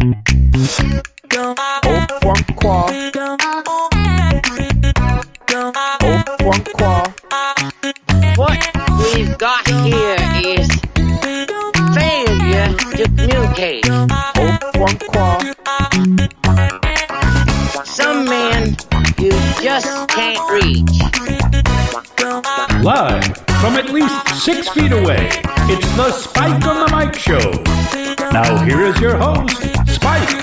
Au Francois. Au Francois. What we've got here is failure to communicate. Au Francois. Some men you just can't reach. Live from at least 6 feet away, it's the Spike on the Mic Show. Now here is your host, Spike.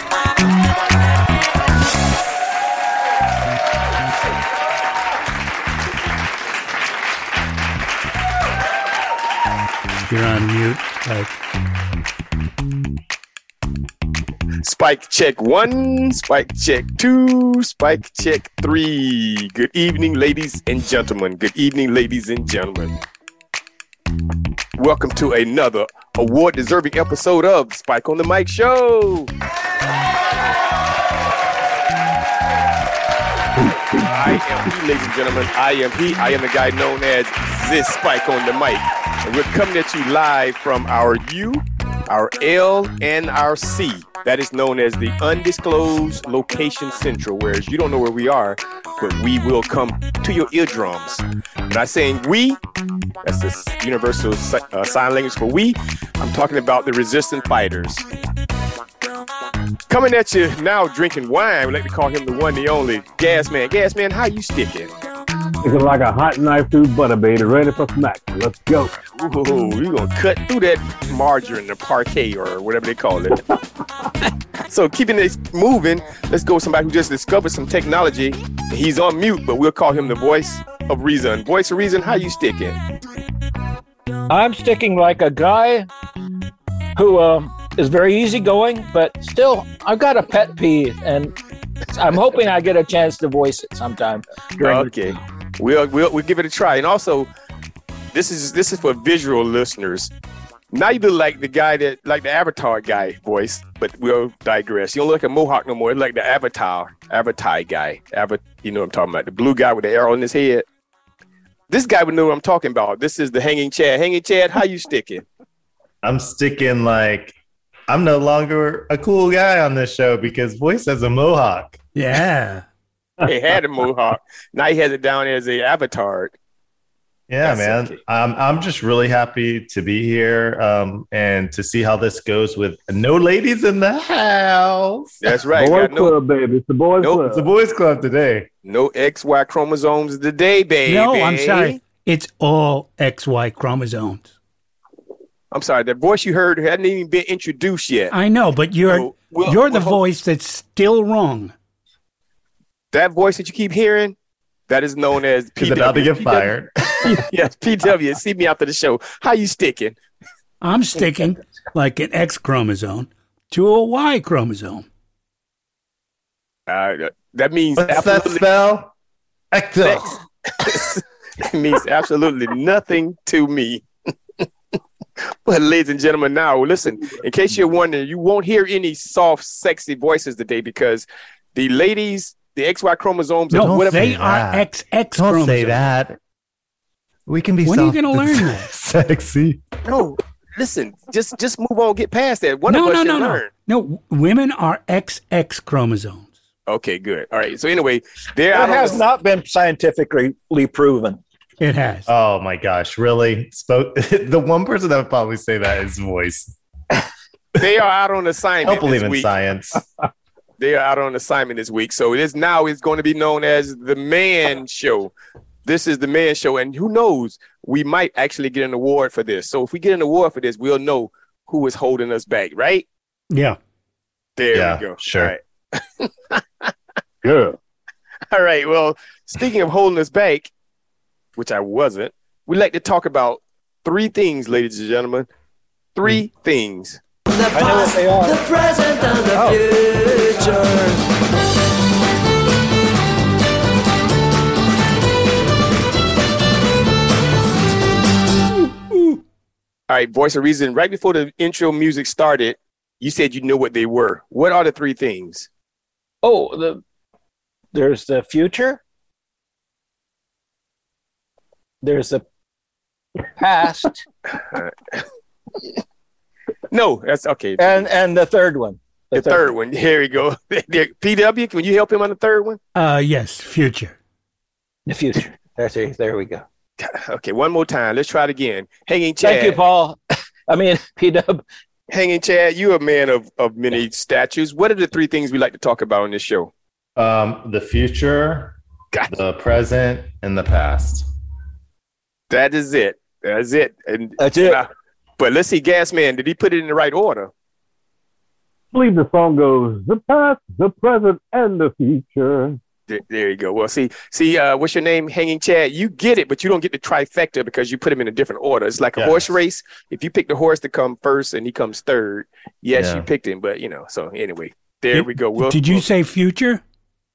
You're on mute, Spike. Spike check 1, Spike check 2, Spike check 3. Good evening, ladies and gentlemen. Good evening, ladies and gentlemen. Welcome to another award-deserving episode of Spike on the Mic Show. I am he, ladies and gentlemen. I am he. I am the guy known as this Spike on the Mic. And we're coming at you live from our U, our L, and our C. That is known as the Undisclosed Location Central, whereas you don't know where we are, but we will come to your eardrums. When I'm saying we, that's the universal sign language for we, I'm talking about the resistant fighters. Coming at you now drinking wine, we like to call him the one, the only, Gas Man. Gas Man, how you sticking? Looking like a hot knife through butter, baby, ready for smack. Let's go. Ooh, we're going to cut through that margarine, the parquet, or whatever they call it. So keeping this moving, let's go with somebody who just discovered some technology. He's on mute, but we'll call him the voice of reason. Voice of reason, how you sticking? I'm sticking like a guy who is very easygoing, but still, I've got a pet peeve, and I'm hoping I get a chance to voice it sometime. Okay, we'll give it a try. And also, this is for visual listeners. Now you look like the guy like the Avatar guy voice, but we'll digress. You don't look like a mohawk no more. It's like the Avatar guy. You know what I'm talking about? The blue guy with the arrow in his head. This guy would know what I'm talking about. This is the Hanging Chad. Hanging Chad, how you sticking? I'm sticking like I'm no longer a cool guy on this show because Voice has a mohawk. Yeah. He had a mohawk. Now he has it down as a avatar. Yeah, That's man. okay. I'm just really happy to be here and to see how this goes with no ladies in the house. That's right. Boys Got no, Club, baby. It's the Boys Club. It's a boys club today. no XY chromosomes today, baby. No, I'm sorry. It's all XY chromosomes. I'm sorry. The voice you heard hadn't even been introduced yet. I know, but you're So, the voice that's still wrong. That voice that you keep hearing, that is known as He's PW. about to get fired. Yes, PW. See me after the show. How you sticking? I'm sticking like an X chromosome to a Y chromosome. That means What's that spell? Sex. It means absolutely nothing to me. But ladies and gentlemen, now listen, in case you're wondering, you won't hear any soft, sexy voices today because the ladies, the XY chromosomes, No, whatever. they are XX Don't chromosomes. say that. We can be When are you soft gonna and learn that? sexy. No, listen, just move on, get past that. One of us should learn. No, women are XX chromosomes. Okay, good. All right. So anyway, they're That out on has the- not been scientifically proven. It has. Oh my gosh, really? The one person that would probably say that is Voice. they are out on I assignment don't believe this in week. science. They are out on assignment this week. So it's going to be known as the Man Show. This is the Man Show. And who knows, we might actually get an award for this. So if we get an award for this, we'll know who is holding us back, right? Yeah. There Yeah, we go. sure. All right. Good. All right. Well, speaking of holding us back, which I wasn't, we like to talk about 3 things, ladies and gentlemen. 3 things. I know what they are. The present and the future. All right, voice of reason. Right before the intro music started, you said you knew what they were. What are the 3 things? Oh, there's the future. There's the past, No, that's okay. and the third one. The third one. Here we go. PW, can you help him on the third one? Yes, future. The future. There we go. Okay, one more time. Let's try it again. Hanging Chad. Thank you, Paul. I mean, P-Dub. Hanging Chad, you're a man of many statues. What are the three things we like to talk about on this show? The future, the present, and the past. That is it. That's it. And That's it. But let's see, Gas Man, did he put it in the right order? I believe the song goes, the past, the present, and the future. There you go. Well, see, what's your name? Hanging Chad. You get it, but you don't get the trifecta because you put him in a different order. It's like a horse race. If you pick the horse to come first and he comes third, yes, you picked him. But, so anyway, we go. Did you say future?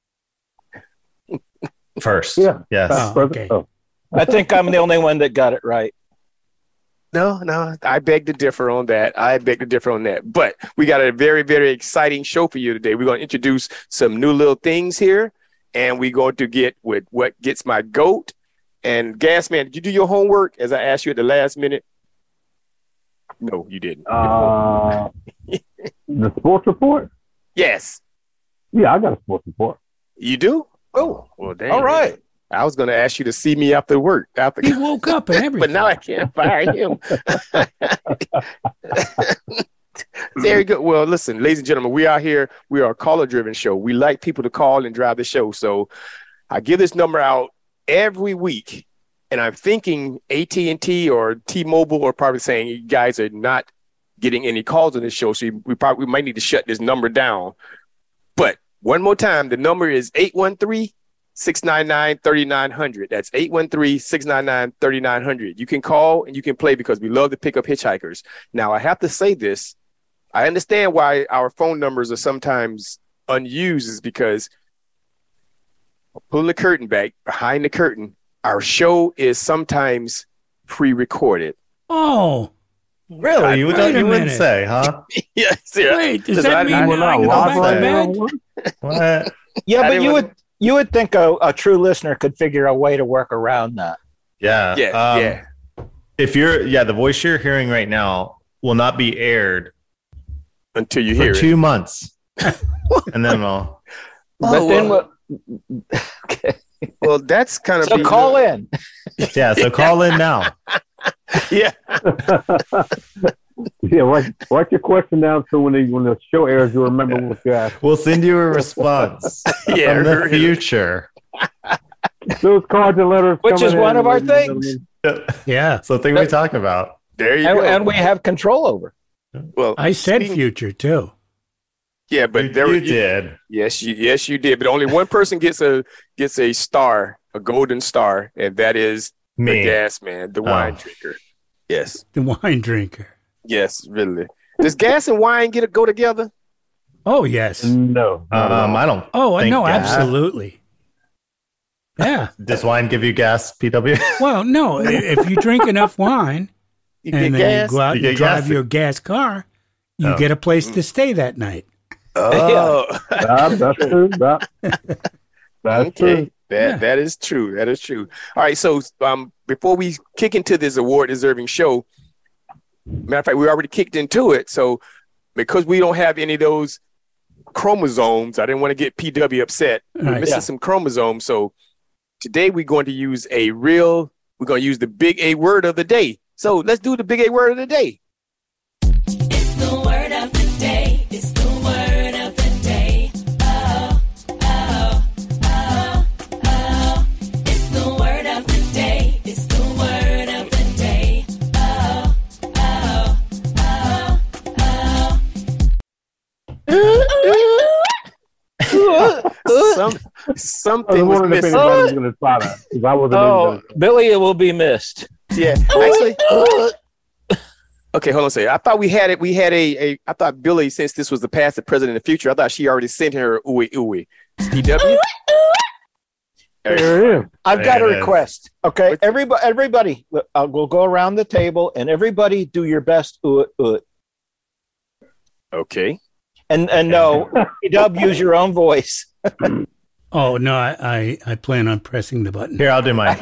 First. Yeah. Yes. Oh, okay. I think I'm the only one that got it right. No, I beg to differ on that. But we got a very, very exciting show for you today. We're going to introduce some new little things here, and we're going to get with what gets my goat. And Gas Man, did you do your homework as I asked you at the last minute? No, you didn't. The sports report? Yes. Yeah, I got a sports report. You do? Oh, well, damn. All right. I was going to ask you to see me after work. He woke up and everything. But now I can't fire him. Very good. Well, listen, ladies and gentlemen, we are here. We are a caller-driven show. We like people to call and drive the show. So I give this number out every week, and I'm thinking AT&T or T-Mobile are probably saying you guys are not getting any calls on this show, so we might need to shut this number down. But one more time, the number is 813-699-3900. That's 813-699-3900. You can call and you can play because we love to pick up hitchhikers. Now, I have to say this. I understand why our phone numbers are sometimes unused is because pulling the curtain back, behind the curtain, our show is sometimes pre-recorded. Oh. Really? You wouldn't say, huh? Yes. Yeah. Wait, does that mean I can go back to bed? What? Yeah, but you would think a true listener could figure a way to work around that. Yeah. Yeah. If the voice you're hearing right now will not be aired until you for hear 2 months. And then I'll. Okay. Well, that's kind of. So call in. Yeah, so call in now. Yeah. Yeah, write your question down so when the show airs, you'll remember what you asked. We'll send you a response from the future. Those cards and letters. Which is one of our things. Yeah, something we talk about. There you go. And we have control over. Well, I said future too. Yeah, but you did. Yes, you did. But only one person gets a star, a golden star, and that is me, the Gas Man, the wine drinker. Yes, the wine drinker. Yes, really. Does gas and wine go together? Oh yes. No. I don't. Oh no, gas. Absolutely. Yeah. Does wine give you gas, PW? Well, no. If you drink enough wine and then you go out and drive your gas car, you get a place to stay that night. Oh, that's true. That's true. That is true. That is true. All right. So before we kick into this award-deserving show, matter of fact, we already kicked into it. So because we don't have any of those chromosomes, I didn't want to get PW upset. We're missing some chromosomes. So today we're going to use the big A word of the day. So let's do the big A word of the day. It's the word of the day. It's the word of the day. Oh, oh, oh, oh. It's the word of the day. It's the word of the day. Oh, oh, oh, oh. Something was missing. Billy, it will be missed. Yeah, actually. Okay, hold on a second. I thought we had it. I thought Billy, since this was the past, the present, and the future, I thought she already sent her ooey ooey. PW. I've got a request. Okay, everybody, we'll go around the table and everybody do your best. Okay. And no, PW, use your own voice. Oh no, I plan on pressing the button. Here, I'll do mine.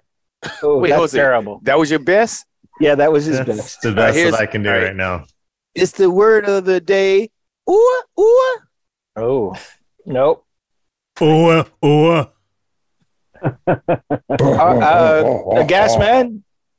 Wait, that's terrible. That was your best? Yeah, that was his best. The best that I can do right now. It's the word of the day. Ooh, ooh. Oh, nope. The gas man.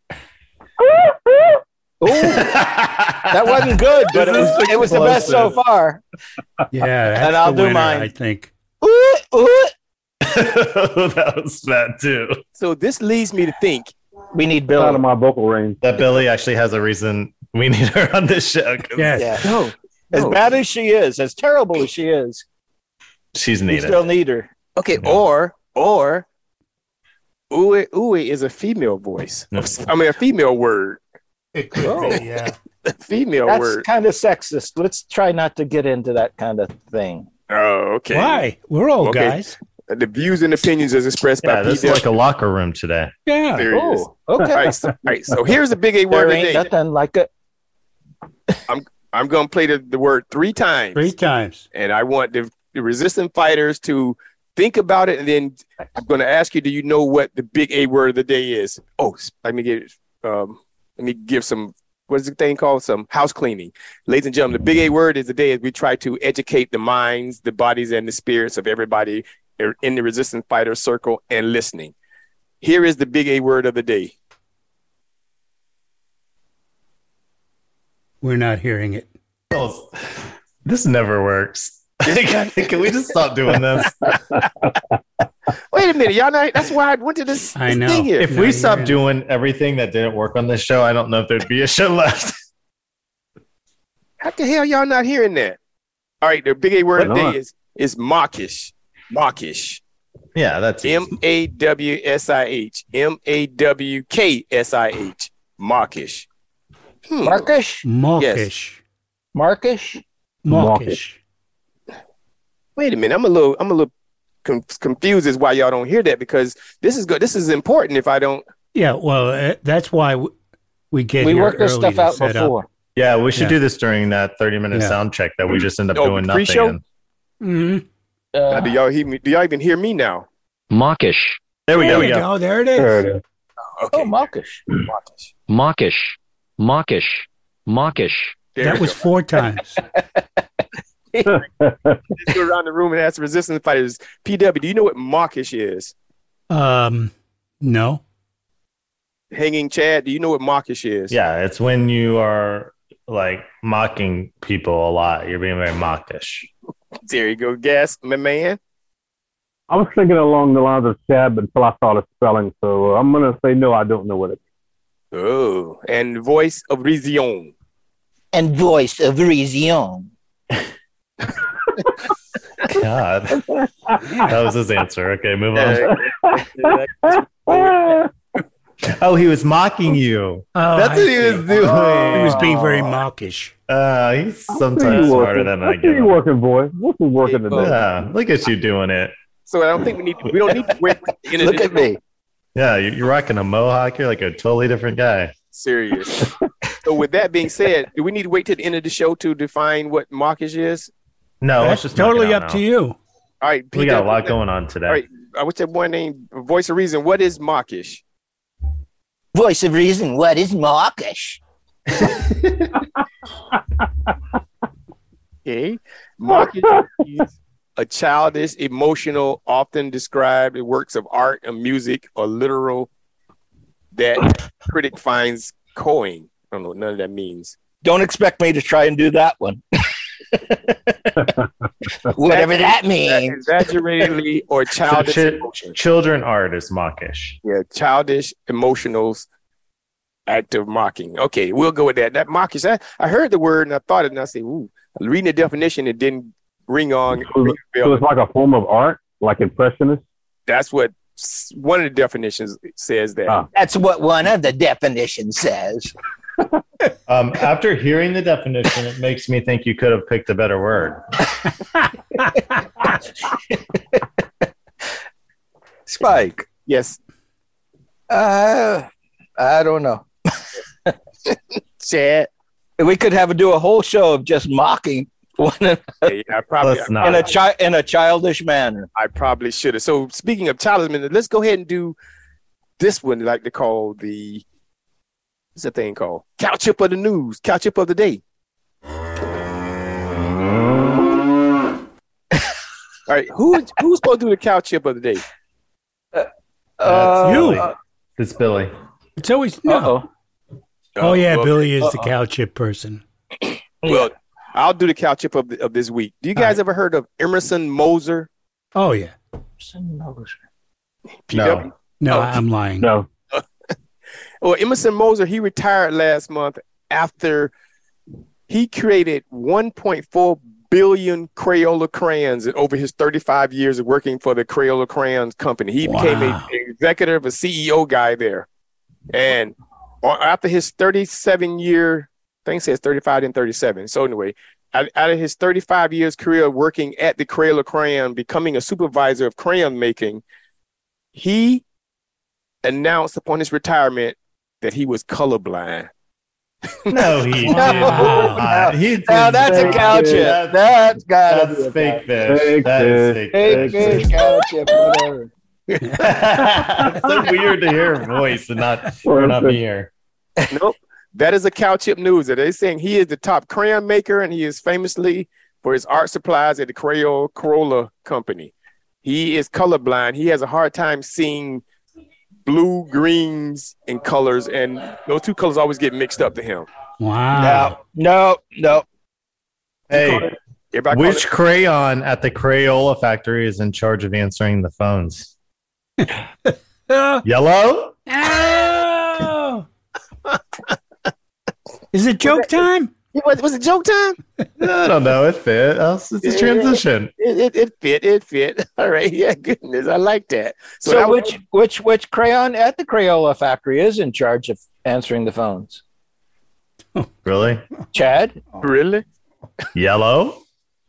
Ooh, that wasn't good, but it was the best so far. Yeah, that's And I'll the do winner, mine. I think. Ooh, ooh. That was bad too. So this leads me to think. We need Out Bill. of my vocal range. That Billy actually has a reason we need her on this show. 'Cause Yes. Yeah. No, As no. bad as she is, as terrible as she is, She's we needed. still need her. Okay, Yeah. or ooh is a female voice. No. I mean, a female word. It could Oh. be, yeah. A female That's word. kind of sexist. Let's try not to get into that kind of thing. Oh, okay. Why? We're old Okay. guys. The views and opinions as expressed Yeah, by this is PW. like a locker room today. Yeah. There it is. Oh, okay. All right, so here's the big A There word ain't today. nothing like it. I'm going to play the word 3 times. 3 times. And I want the resistant fighters to think about it. And then I'm going to ask you, do you know what the big A word of the day is? Oh, let me give some, what is the thing called? Some house cleaning. Ladies and gentlemen, the big A word is the day as we try to educate the minds, the bodies, and the spirits of everybody in the resistant fighter circle and listening. Here is the big A word of the day. We're not hearing it. Oh, this never works. Can we just stop doing this? Wait a minute, y'all not, that's why I went to this, I this know. thing here. If Not we stopped hearing doing everything that didn't work on this show, I don't know if there'd be a show left. How the hell y'all not hearing that? All right, the big A word of the Why not? day is mawkish. Mawkish. Yeah, that's easy. MAWSIH. MAWKSIH. Mawkish. Markish? Mawkish. Markish? Mawkish. Wait a minute. I'm a little confused as why y'all don't hear that, because this is good. This is important. If I don't, Yeah, well, that's why we get We here worked this early stuff to out set before. up. Yeah, we should Yeah. do this during that 30-minute Yeah. sound check that we just end up Oh, doing nothing pre-show? in. Mhm. now, do y'all hear me? Do y'all even hear me now? Mawkish, There we There go. we Yeah. go. There it is. There it is. Okay. Oh, mawkish. Mawkish. mawkish, mawkish, mawkish. There That we was go. 4 times. Let's go around the room and ask the resistance fighters. PW, do you know what mawkish is? No. Hanging Chad, do you know what mawkish is? Yeah, it's when you are like mocking people a lot. You're being very mawkish. There you go, Gas, my man. I was thinking along the lines of Chad until I saw the spelling, so I'm going to say no, I don't know what it is. Oh, and voice of reason. And voice of reason. God. That was his answer. Okay, move on. Oh, he was mocking you. Oh, That's I what he see. was doing. He was being very mawkish. He's sometimes smarter than I see give you him. working, boy. What's he working today? Yeah, look at you doing it. So I don't think we don't need to wait. Look at me. Yeah, you're rocking a mohawk. You're like a totally different guy. Serious. So with that being said, do we need to wait till the end of the show to define what mawkish is? No, let's That's just knock totally it out up now. to you. All right, We got a lot PW, going on today. All right, what's that boy name? Voice of Reason. What is mawkish? Voice of reason. What is mawkish? Okay, mawkish is a childish, emotional, often described in works of art and music or literal that critic finds cloying. I don't know what none of that means. Don't expect me to try and do that one. Whatever that means. Exaggeratedly or childish So emotion. children art is mawkish. Yeah, childish, emotional, act of mocking. Okay, we'll go with that. That mawkish. I heard the word and I thought it, and I said, "Ooh." Reading the definition, it didn't ring on. Ring a So bell. it's like a form of art, like impressionist? That's what one of the definitions says. That Ah. That's what one of the definitions says. After hearing the definition, it makes me think you could have picked a better word. Spike. yes, I don't know. Chad. We could do a whole show of just mocking one Yeah, I probably, Let's not. in a childish manner. I probably should have. So speaking of childish, let's go ahead and do this one. Like they call what's that thing called? Cow chip of the news. Cow chip of the day. All right, who's supposed to do the cow chip of the day? Billy. You. It's Billy. It's always no. Oh yeah, well, Billy is the cow chip person. Well, I'll do the cow chip of this week. Do you guys ever heard of Emerson Moser? Oh yeah. PW? No, I'm lying. No. Well, Emerson Moser, he retired last month after he created 1.4 billion Crayola crayons over his 35 years of working for the Crayola Crayons Company. He became an executive, a CEO guy there. And after his 37-year, I think it says 35 and 37. So anyway, out of his 35 years career working at the Crayola Crayon, becoming a supervisor of crayon making, he announced upon his retirement that he was colorblind. No, he did. Wow. Now that's a cow chip. That's got That's fake fish. Fake fish. fake fish, cow chip, whatever. It's so weird to hear a voice and not be here. Nope. That is a cow chip news. They're saying he is the top crayon maker, and he is famously for his art supplies at the Crayola Company. He is colorblind. He has a hard time seeing blue, greens, and colors, and those two colors always get mixed up to him. Wow. No. Hey, which crayon at the Crayola factory is in charge of answering the phones? Yellow? Oh! Is it joke time? Was it joke time? I don't know. It fit. It's a transition. It fit. All right. Yeah, goodness. I like that. So which crayon at the Crayola factory is in charge of answering the phones? Really? Chad? Really? Yellow?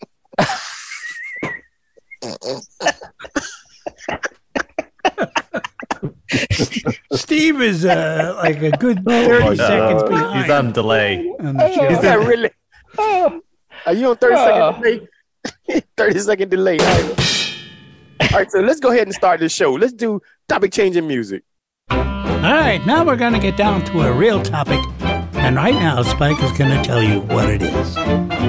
Steve is like a good 30 seconds behind. He's on delay. On the show. Is that really? Are you on 30-second delay? 30-second delay. All right, so let's go ahead and start this show. Let's do topic changing music. All right, now we're going to get down to a real topic. And right now, Spike is going to tell you what it is.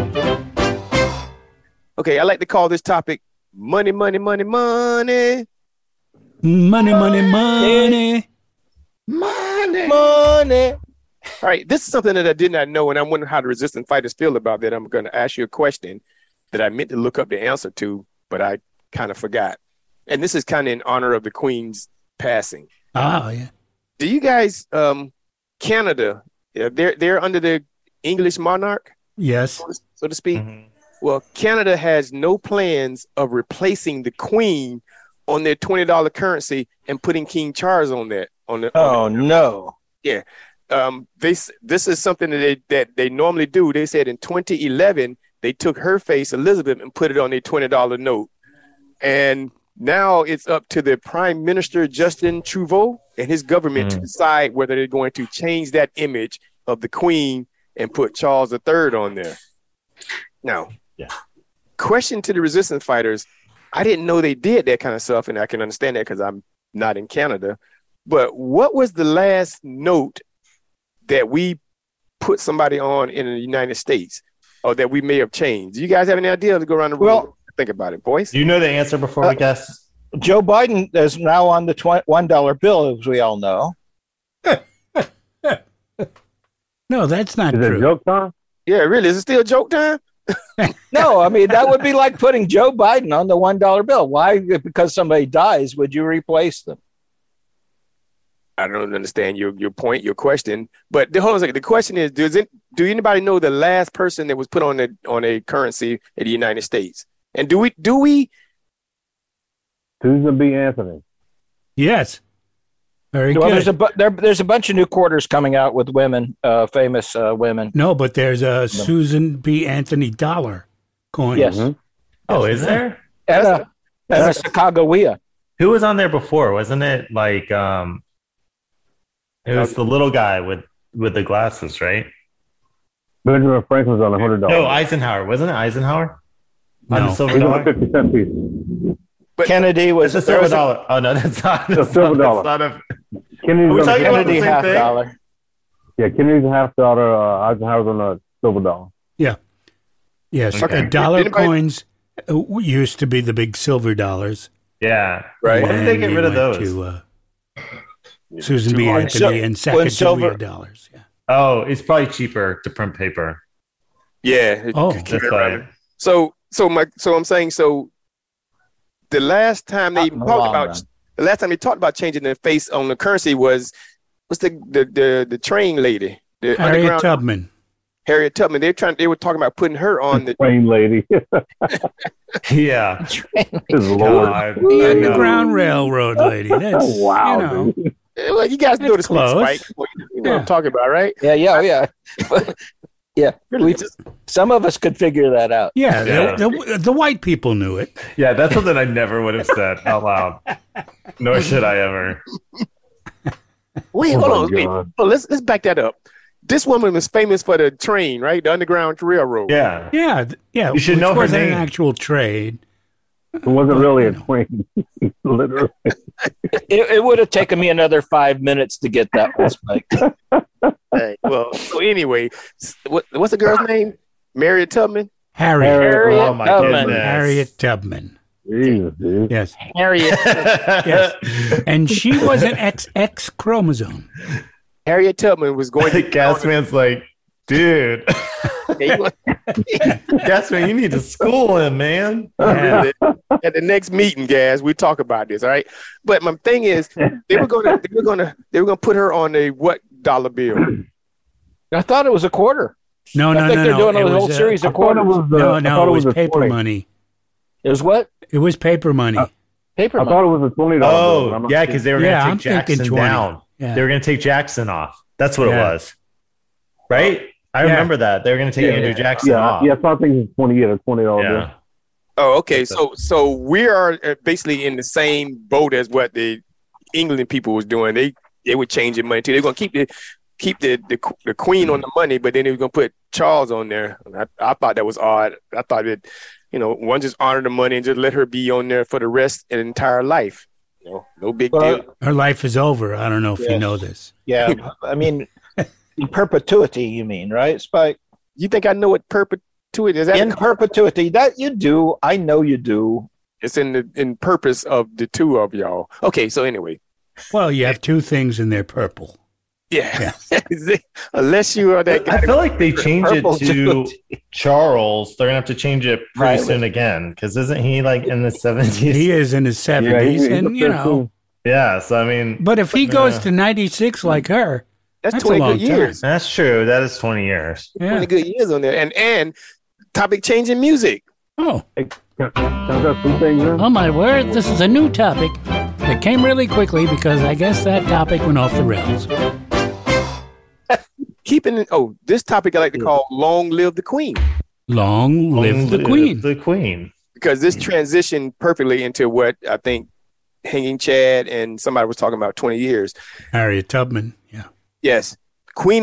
Okay, I like to call this topic money, money, money, money. Money, money, money. Money. Money. All right, this is something that I did not know, and I'm wondering how the resistant fighters feel about that. I'm going to ask you a question that I meant to look up the answer to, but I kind of forgot. And this is kind of in honor of the Queen's passing. Oh, yeah. Do you guys, Canada, they're under the English monarch? Yes. So to speak. Mm-hmm. Well, Canada has no plans of replacing the Queen on their $20 currency and putting King Charles on that. No. Yeah. This is something that they normally do. They said in 2011 they took her face, Elizabeth, and put it on a $20 note. And now it's up to the Prime Minister Justin Trudeau and his government to decide whether they're going to change that image of the Queen and put Charles III on there. Now, question to the resistance fighters. I didn't know they did that kind of stuff, and I can understand that because I'm not in Canada. But what was the last note that we put somebody on in the United States, or that we may have changed? Do you guys have any idea? To go around the room and think about it, boys. Do you know the answer before we guess? Joe Biden is now on the $1 bill, as we all know. No, that's not true. Is it joke time? Yeah, really. Is it still joke time? No, I mean, that would be like putting Joe Biden on the $1 bill. Why? Because somebody dies, would you replace them? I don't understand your point, your question. But hold on a second. The question is, do anybody know the last person that was put on a currency in the United States? And do we? Susan B. Anthony. Yes. Very well, good. There's a bunch of new quarters coming out with women, famous women. No, but there's a Susan B. Anthony dollar coin. Yes. Mm-hmm. Oh, is there? And a Sacagawea. Who was on there before? Wasn't it like it was the little guy with the glasses, right? Benjamin Franklin's on $100. No, Eisenhower. Wasn't it Eisenhower? No. On the silver dollar? 50-cent piece. But Kennedy was a silver dollar. Oh no, that's not a silver dollar. Kennedy half dollar. Yeah, Kennedy's a half dollar. Eisenhower's on a silver dollar. Yeah. Yes. Okay. Dollar coins used to be the big silver dollars. Yeah. Right. Why did they get rid of those? To, Susan B. Anthony and Sacagawea dollars. Yeah. Oh, it's probably cheaper to print paper. Yeah. Oh, That's why. So I'm saying, so the last time they even talked about changing the face on the currency was the train lady, the Harriet Tubman. Harriet Tubman. They were talking about putting her on the train lady. Yeah. Lord. The Underground Railroad lady. That's wow. You know, well, you guys know the close. Spike. You know what I'm talking about, right? Yeah. Yeah. Some of us could figure that out. Yeah, the white people knew it. Yeah, that's something I never would have said out loud. Nor should I ever. Wait, hold on. Wait. Oh, let's back that up. This woman was famous for the train, right? The Underground Railroad. Yeah. Yeah. You should know her wasn't name. an actual trade. It wasn't really a train, literally. It would have taken me another 5 minutes to get that one, Spike. Hey, well, so anyway, what's the girl's name? Harriet Tubman? Harriet. Oh, my Tubman. goodness. Harriet Tubman. Jesus, dude. Yes. Harriet. Yes. And she was an XX chromosome. Harriet Tubman was going to Gasman's like, dude. Gasman, you need to school him, man. At the next meeting, Gas, we talk about this, all right? But my thing is, they were gonna put her on a what dollar bill? I thought it was a quarter. No. They're doing a whole series of quarters. It was paper money. It was what? It was paper money. Paper I money. thought it was a $20 bill. Oh, yeah, because they were going to I'm take Jackson thinking 20. down. Yeah. They were going to take Jackson off. That's what it Yeah. was. Right? I remember that. They were going to take Andrew Jackson off. Yeah, so I think it's $20 bill. Yeah. Oh, okay. So we are basically in the same boat as what the England people was doing. They were changing money too. They're going to keep the queen on the money, but then they were going to put Charles on there. I thought that was odd. I thought that, one just honor the money and just let her be on there for the rest of the entire life. No big deal. Her life is over. I don't know if you know this. Yeah, I mean, in perpetuity, you mean, right, Spike? You think I know what perpetuity is? In perpetuity, that you do. I know you do. It's in purpose of the two of y'all. Okay, so anyway. Well, you have two things and they're purple. Yeah. Unless you are that guy. I feel like they changed it to Charles. They're going to have to change it pretty Right. soon again. Because isn't he like in the 70s? He is in his 70s, he's and Yeah, so I mean. But if he goes to 96 like her, that's a 20 long good years. time. That's true. That is 20 years. Yeah. 20 good years on there. And topic changing music. Oh. Can I got some things in? Oh, my word. This is a new topic that came really quickly because I guess that topic went off the rails. This topic I like to call Long Live the Queen. Long live the Queen. The Queen. Because this transitioned perfectly into what I think Hanging Chad and somebody was talking about 20 years. Harriet Tubman. Yeah. Yes. Queen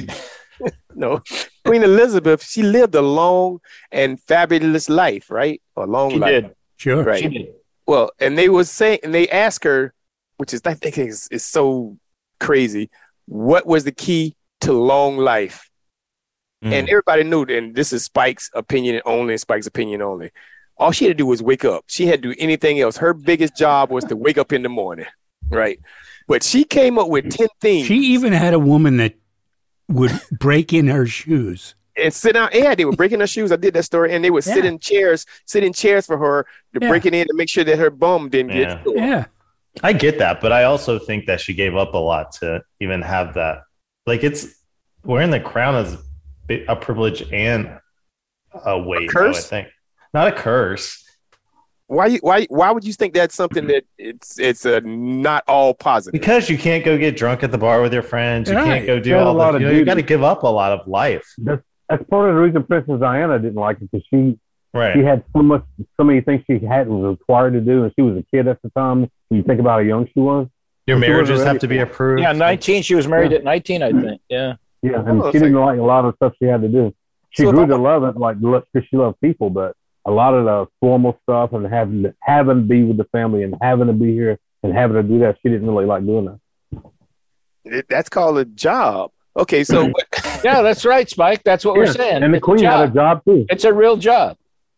Elizabeth, she lived a long and fabulous life, right? A long She life. did. Sure. Right. She did. Well, and they asked her, which is I think is so crazy, what was the key to long life? And everybody knew, and this is Spike's opinion only, all she had to do was wake up. She had to do anything else. Her biggest job was to wake up in the morning, right? But she came up with 10 things. She even had a woman that would break in her shoes. And sit down. Yeah, they were breaking her shoes. I did that story. And they would sit in chairs for her to break it in to make sure that her bum didn't get stolen. Yeah. I get that, but I also think that she gave up a lot to even have that. Like, it's wearing the crown is a privilege and a weight. Curse? I would think. Not a curse. Why would you think that's something that it's not all positive? Because you can't go get drunk at the bar with your friends. You Right. can't go do She had a all lot that. of You got to duties. give up a lot of life. That's part of the reason Princess Diana didn't like it, because she Right. had so many things she was required to do, and she was a kid at the time. When you think about how young she was. Your She marriages wasn't have ready to be for it. approved. Yeah, 19. She was married at 19, I think. Yeah. Yeah, and Oh, she didn't like a lot of stuff she had to do. She So grew if I- to love it, because she loved people, but a lot of the formal stuff and having to be with the family and having to be here and having to do that, she didn't really like doing that. That's called a job. Okay, so Yeah, that's right, Spike. That's what we're Yeah, saying. and the It's a queen had a job. job too. It's a real job.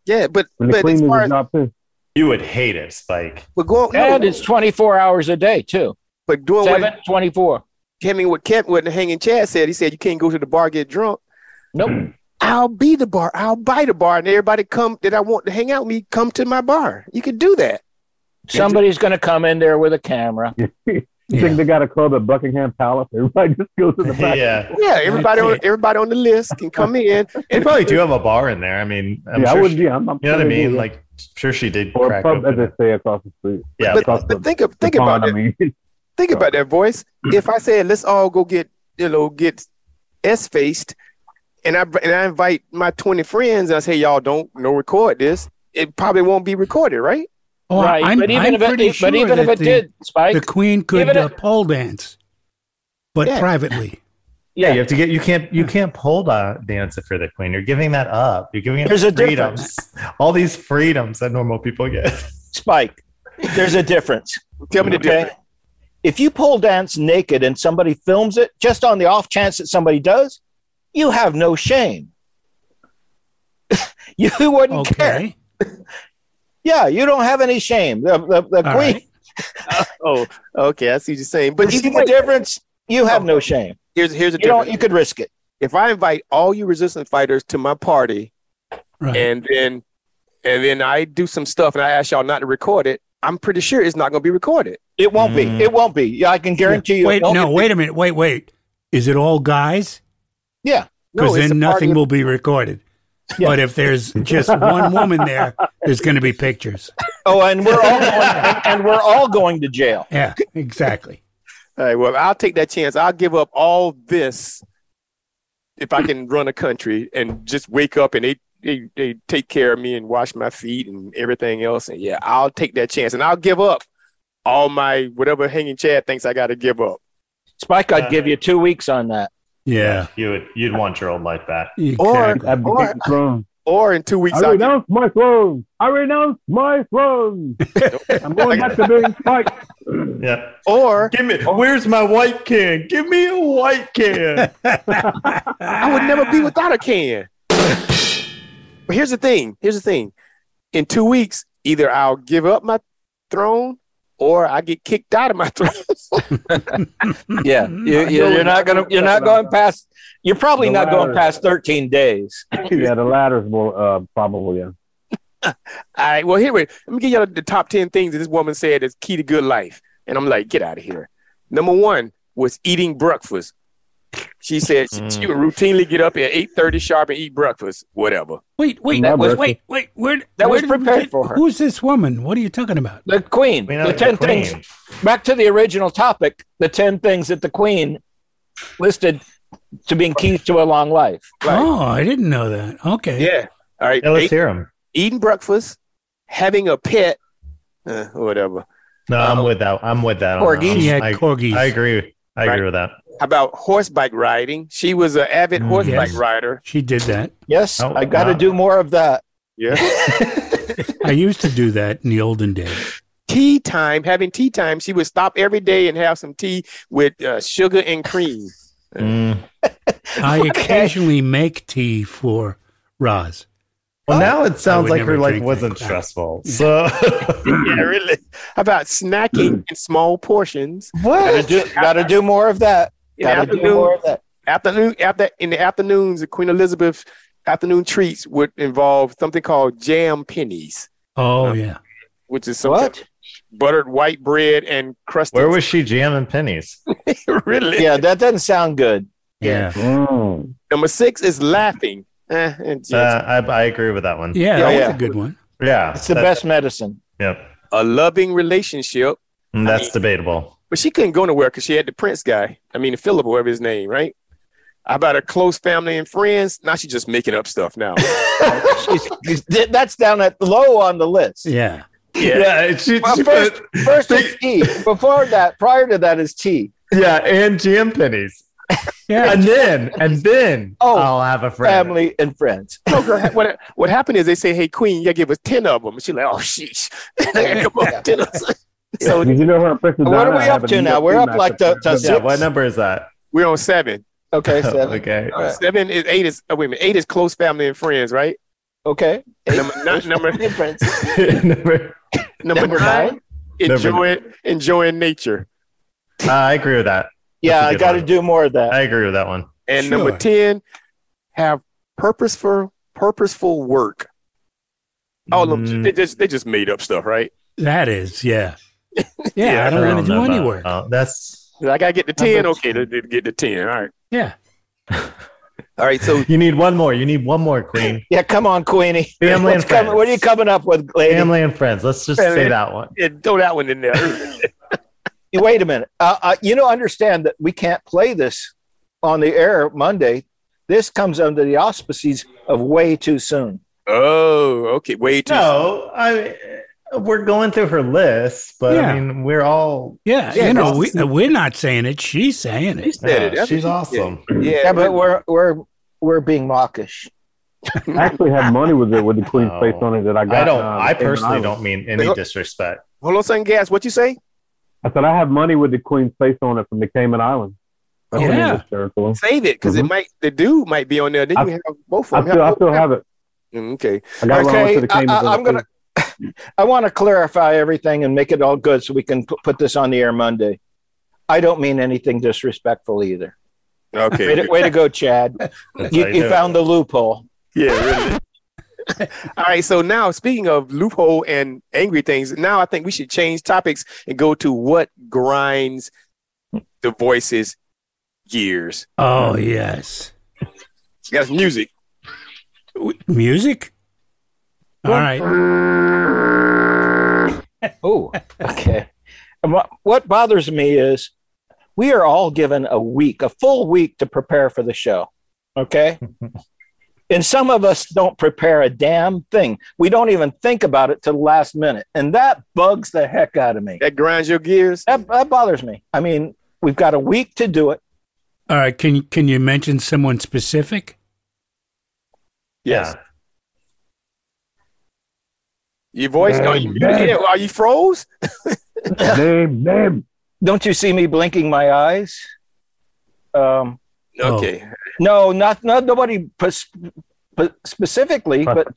Yeah, but And the as queen is far a as job too. You would hate it, Spike. but going, And it's 24 hours a day, too. but doing 24. what the hanging Chad said. He said you can't go to the bar get drunk. Nope. I'll be the bar. I'll buy the bar, and everybody come that I want to hang out with me come to my bar. You can do that. Somebody's going to come in there with a camera. You think they got a club at Buckingham Palace? Everybody just goes to the back. Yeah. Yeah, everybody on the list can come in. They probably do have a bar in there. I mean, I'm I sure wouldn't. she- Yeah, I'm you know what sure I they mean? do. Like, sure she did Or a crack pub, as open. they say, across the street. Yeah, Across the- Think the about pond, that. I mean. Think about that, voice. If I said let's all go get S-faced, and I invite my 20 friends, and I say y'all don't record this, it probably won't be recorded, right? Oh, Right, I'm, but even I'm if it- pretty but sure even if that it did, Spike, the queen could even if- pole dance, but Yeah. privately. Yeah, you have to get. You can't pole dance for the queen. You're giving that up. You're giving it There's a freedoms. All these freedoms that normal people get. Spike, there's a difference. Tell me the difference. If you pole dance naked and somebody films it, just on the off chance that somebody does, you have no shame. You wouldn't care. Okay. Yeah, you don't have any shame. The All queen. right. Oh, okay, I see what you're saying. But But you see either the way, difference? You have no shame. here's the You difference. you could risk it. If I invite all you resistance fighters to my party, Right. and then I do some stuff, and I ask y'all not to record it, I'm pretty sure it's not going to be recorded. It won't be. It won't be. Yeah, I can guarantee you. Wait, it won't no, be. wait a minute. Wait. Is it all guys? Yeah. Because it's then a party nothing of- will be recorded. Yeah. But if there's just one woman there, there's going to be pictures. Oh, and we're all going to jail. Yeah, exactly. All right, well, I'll take that chance. I'll give up all this if I can run a country and just wake up and they take care of me and wash my feet and everything else. And yeah, I'll take that chance, and I'll give up all my whatever hanging Chad thinks I got to give up. Spike, I'd give you 2 weeks on that. Yeah. You'd want your old life back. Exactly. Abdicate the throne. Or in 2 weeks, I I'll give, renounce my throne. I renounce my throne. I'm going back to being Spike. Yeah. or Give me. Where's my white can? Give me a white can. I would never be without a can. But here's the thing. In 2 weeks, either I'll give up my throne or I get kicked out of my throne. Yeah, you're not going past. You're probably The not going latter. past 13 days. Yeah, the latter's more probably. Yeah. All right. Well, let me give you the top 10 things that this woman said is key to good life. And I'm like, get out of here. Number 1 was eating breakfast. She said she would routinely get up at 8:30 sharp and eat breakfast, whatever. Wait. That was prepared for her. Who's this woman? What are you talking about? The queen. We know The the 10 queen. things. Back to the original topic. The 10 things that the queen listed to being keys to a long life. Oh, I didn't know that. Okay. Yeah. All right. Yeah, let's hear him. Eating breakfast, having a pet, whatever. No, I'm with that. I'm with that. on that Corgis. one. She had I corgis. I agree. I agree with that. How about horseback riding? She was an avid horseback Yes. rider. She did that. Yes, Oh, I got to wow. do more of that. Yeah. I used to do that in the olden days. Having tea time. She would stop every day and have some tea with sugar and cream. I occasionally make tea for Roz. Well, now it I sounds would like never her life drink wasn't that. stressful. So Yeah, really. How about snacking in small portions? Got to do more of that. In the Got to do more of that. in the afternoons, the Queen Elizabeth afternoon treats would involve something called jam pennies, Oh, yeah. which is some What? buttered white bread and crusted. where was she jamming pennies? really? Yeah, that doesn't sound good. Yeah. Number 6 is laughing. And just I agree with that one. Yeah, Yeah, that's yeah. a good one. Yeah, It's the best medicine. Yep, a loving relationship. and that's debatable. But she couldn't go nowhere because she had the Prince guy. Philip, whatever his name, right? How about her close family and friends? Now she's just making up stuff now. That's down at low on the list. Yeah. Yeah, she, Well, first is tea. Before that, prior to that is tea. yeah, and jam pennies, Yeah. and then I'll have a friend. Family and friends. What happened is they say, "Hey, Queen, you gotta give us 10 of them." And she's like, "Oh, sheesh." Come on, 10 of them. So Did you know her Princess What are Diana we have up a to now? UFC We're up match like at to Yeah, six. what number is that? we're on 7. Okay, 7. Okay. All right. 7 is 8 is 8 is close family and friends, right? Okay. Number Number 9. Enjoying nature. I agree with that. Yeah, I That's a good got to one. do more of that. I agree with that one. And Sure. number 10, have purposeful work. All of them, they just made up stuff, right? That is, yeah. Yeah, Yeah, I don't want to do know any about- work. That's I gotta get the 10. Okay, let's get the 10. All right. Yeah. All right. So you need one more. You need one more, Queen. Yeah, come on, Queenie. Family and friends. What are you coming up with, lady? Family and friends. Let's just Family. say that one. yeah, throw that one in there. Wait a minute. Understand that we can't play this on the air Monday. This comes under the auspices of way too soon. Oh, okay. Way too. No, we're going through her list, but Yeah. I mean, we're all. Yeah, Yeah, you know, awesome. we're not saying it. She's saying She it. said it. That's she's what she said. awesome. Yeah, but we're being mawkish. I actually had money with the Queen's No. face on it that I got. I Cayman personally Islands. don't mean any disrespect. hold on, son, gas. What you say? I said I have money with the Queen's face on it from the Cayman Islands. That's Yeah. what it is, hysterical. Save it because Mhm. the dude might be on there. Then you have both of them. I still have it. Okay. I got one Okay, to the Caymans. I want to clarify everything and make it all good so we can put this on the air Monday. I don't mean anything disrespectful either. Okay. Way to go, Chad. That's how You do it. found the loophole. Yeah, really. All right. So now, speaking of loophole and angry things, now I think we should change topics and go to what grinds the voices' gears. Oh, yes. That's music. Music? All right. Oh, okay. And what bothers me is we are all given a full week to prepare for the show. Okay. And some of us don't prepare a damn thing. We don't even think about it till the last minute. And that bugs the heck out of me. That grinds your gears. That bothers me. I mean, we've got a week to do it. All right. Can you mention someone specific? Yes. Your voice? Are you froze? Name. Don't you see me blinking my eyes? Okay. No, not nobody specifically, but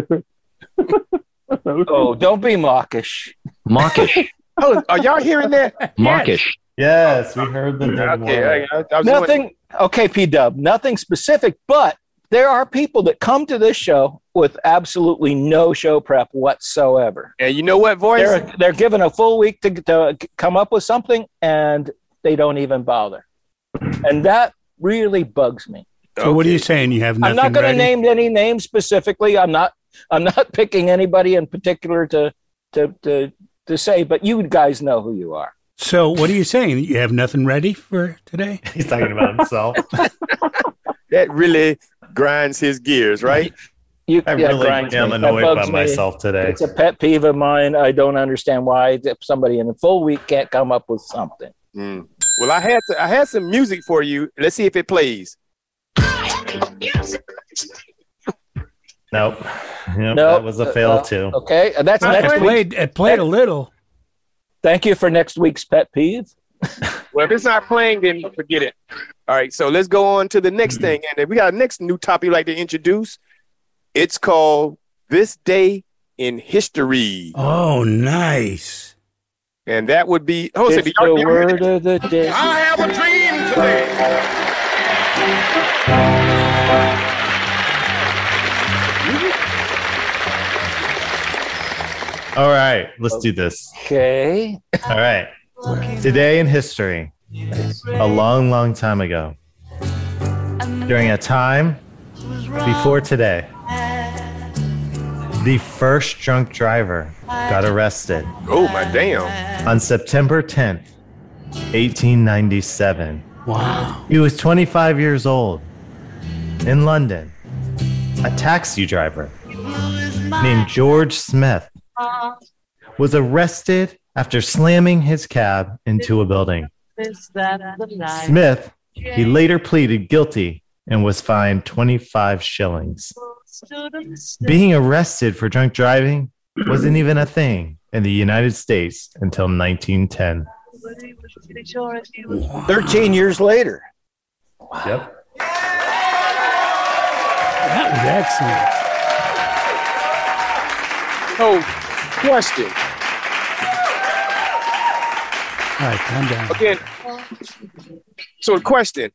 don't be mawkish. Mawkish. Oh, are y'all hearing that? Mawkish. Yes, we heard the name. Okay. I was Nothing. Okay, P-Dub. Nothing specific, but there are people that come to this show with absolutely no show prep whatsoever. And you know what, voice? They're given a full week to come up with something, and they don't even bother. And that really bugs me. So what are you saying? You have nothing I'm not going to ready? name any names specifically. I'm not picking anybody in particular to say, but you guys know who you are. So what are you saying? You have nothing ready for today? He's talking about himself. That really grinds his gears, right? I really grinds am me. annoyed That by bugs me. myself today. It's a pet peeve of mine. I don't understand why somebody in a full week can't come up with something. Mm. Well, I had some music for you. Let's see if it plays. Nope. Nope. That was a fail too. Okay, that's next week. It played a little. Thank you for next week's pet peeve. Well, if it's not playing, then forget it. All right, so let's go on to the next thing. And we got a next new topic we'd like to introduce. It's called This Day in History. Oh, nice. And that would be... Oh, so It's the word of the day. I have a dream today. All right, let's do this. Okay. All right. Today in history, a long, long time ago, during a time before today, the first drunk driver got arrested. Oh, my damn. On September 10th, 1897. Wow. He was 25 years old. In London, a taxi driver named George Smith was arrested after slamming his cab into a building. Smith, he later pleaded guilty and was fined 25 shillings. Being arrested for drunk driving wasn't even a thing in the United States until 1910. 13 years later. Yep. That was excellent. So, question. All right, calm down. Again. So, question.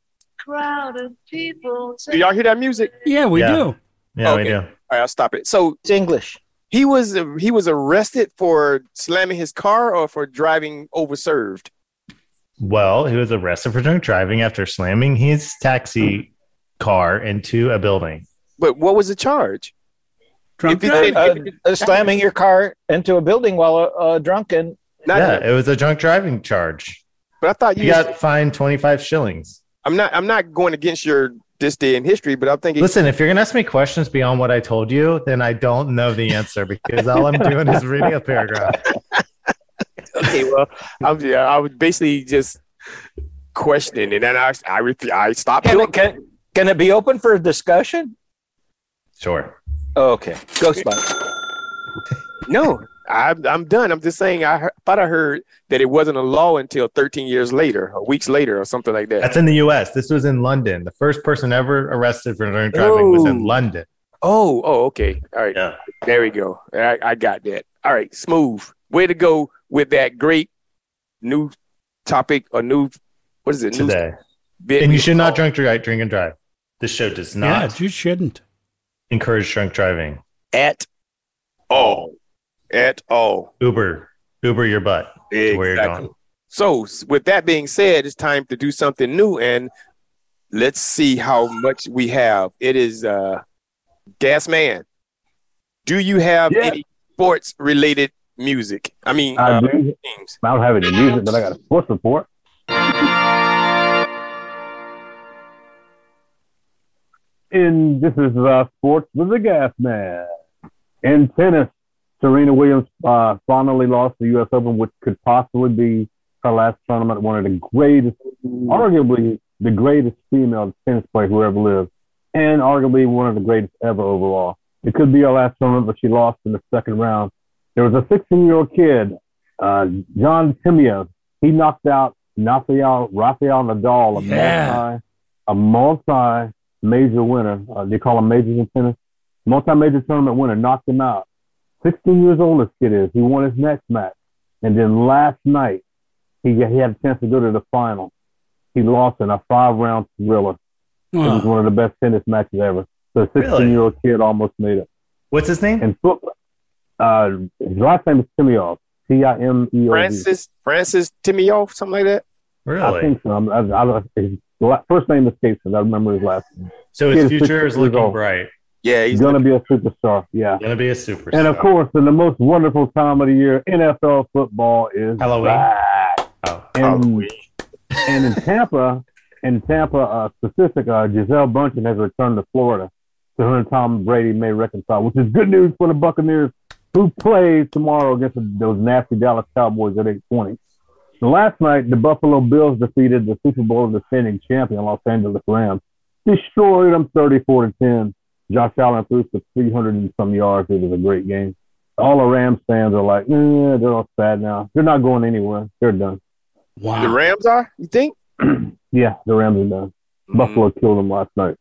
Do y'all hear that music? Yeah, we do. Yeah, Okay. we do. All right, I'll stop it. So, It's English. he was arrested for slamming his car or for driving overserved. Well, he was arrested for drunk driving after slamming his taxi car into a building. But what was the charge? Drunk If he driving. said- Slamming your car into a building while drunk and Not- It was a drunk driving charge. But I thought You got fined 25 shillings. I'm not going against your this day in history, but I'm thinking. Listen, if you're going to ask me questions beyond what I told you, then I don't know the answer because all I'm doing is reading a paragraph. Okay, well, I was basically just questioning, and then I stopped. Can it be open for discussion? Sure. Okay, go Spike. No, I'm done. I'm just saying. Thought I heard that it wasn't a law until 13 years later, or weeks later, or something like that. That's in the U.S. This was in London. The first person ever arrested for drunk driving was in London. Oh, okay. All right. Yeah. There we go. I got that. All right, smooth. Way to go with that great new topic or new. What is it? Today. Bit And you should not drink and drive. This show does Yeah, not you shouldn't. encourage drunk driving. at all. At all. Uber your butt to where you're going. So, with that being said, it's time to do something new, and let's see how much we have. It is Gas Man. Do you have any sports related music? I mean, I do. teams. I don't have any music, but I got a sports report. And this is sports with the Gas Man. In tennis, Serena Williams finally lost the U.S. Open, which could possibly be her last tournament. One of the greatest, arguably the greatest female tennis player who ever lived, and arguably one of the greatest ever overall. It could be her last tournament, but she lost in the second round. There was a 16-year-old kid, John Timio. He knocked out Rafael Nadal, a multi-major winner. They call them majors in tennis. Multi-major tournament winner, knocked him out. 16 years old this kid is. He won his next match. And then last night, he had a chance to go to the final. He lost in a 5-round thriller. It was one of the best tennis matches ever. So a 16-year-old kid almost made it. What's his name? And football, his last name is Timioff. Timeod. Francis Timioff, something like that? Really? I think so. His first name escapes me. I remember his last name. So his future is looking bright. Yeah, he's going to be a superstar. Yeah. Going to be a superstar. And of course, in the most wonderful time of the year, NFL football is Halloween. back. Oh, Halloween. And in Tampa specific, Giselle Bundchen has returned to Florida. So her and Tom Brady may reconcile, which is good news for the Buccaneers, who play tomorrow against those nasty Dallas Cowboys at 8:20. So last night, the Buffalo Bills defeated the Super Bowl defending champion Los Angeles Rams, destroyed them 34-10. Josh Allen threw for 300 and some yards. It was a great game. All the Rams fans are like, they're all sad now. They're not going anywhere. They're done. Wow. The Rams are, you think? Yeah, the Rams are done. Buffalo killed them last night.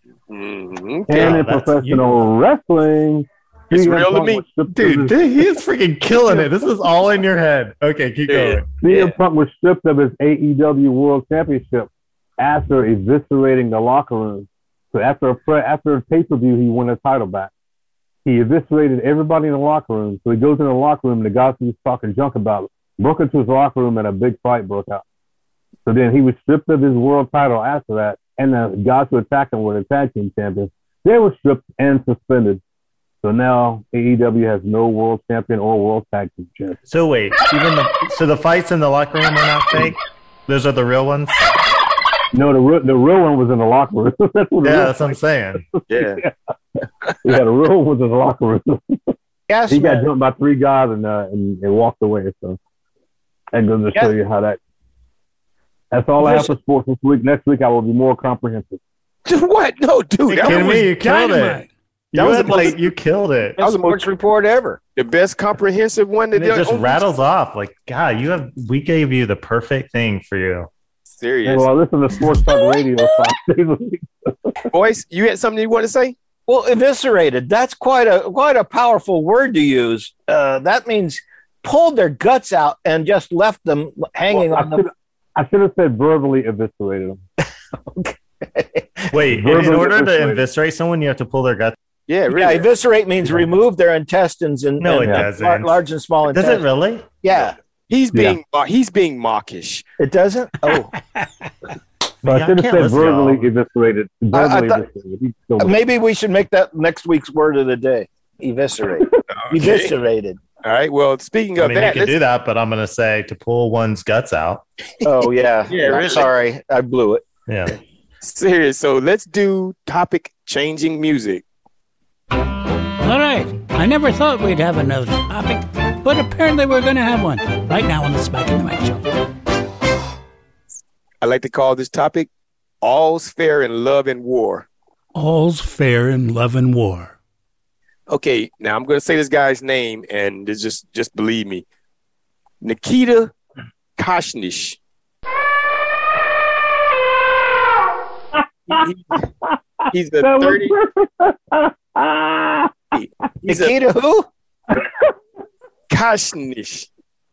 Okay. And in professional wrestling, It's real to me. Dude, he is freaking killing it. This is all in your head. Okay, keep going. CM Punk was stripped of his AEW World Championship after eviscerating the locker room. So after a pay-per-view, he won a title back. He eviscerated everybody in the locker room. So he goes in the locker room, and the guys he was talking junk about broke into his locker room, and a big fight broke out. So then he was stripped of his world title after that, and the guys who attacked him were the tag team champions. They were stripped and suspended. So now AEW has no world champion or world tag team champion. So wait, so the fights in the locker room are not fake? Those are the real ones? No, the real one was in the locker room. That's what I'm saying. Yeah. Yeah, the real one was in the locker room. Yes, he got jumped by 3 guys and walked away. So that goes to show you how that. That's all I have for sports this week. Next week I will be more comprehensive. What? No, dude. That was you killed dynamite. it. You killed it. That was the sports report ever. The best comprehensive one that And it just rattles off. Like, God, we gave you the perfect thing for you. Serious. Well, I listen to Sports Talk Radio 5 days a week. Boys, you had something you want to say? Well, eviscerated. That's quite a powerful word to use. That means pulled their guts out and just left them hanging on them. I should have said verbally eviscerated them. Okay. Wait, in order to eviscerate someone, you have to pull their guts. Yeah, really. Yeah, eviscerate means remove their intestines and doesn't. large and small Does intestines. it really? Yeah. He's being mawkish. It doesn't? Oh. So I should have said verbally eviscerated. Maybe we should make that next week's word of the day. Eviscerate. Eviscerated. All right. Well, speaking of that, you can do that, but I'm going to say to pull one's guts out. Oh, yeah. Yeah, really. Sorry. I blew it. Yeah. Serious. So let's do topic changing music. All right. I never thought we'd have another topic, but apparently we're going to have one right now on the Spike and the Mike Show. I like to call this topic All's Fair in Love and War. All's fair in love and war. Okay, now I'm going to say this guy's name, and it's just believe me. Nikita Koshnish. He's a 30. Nikita who? Koshnish.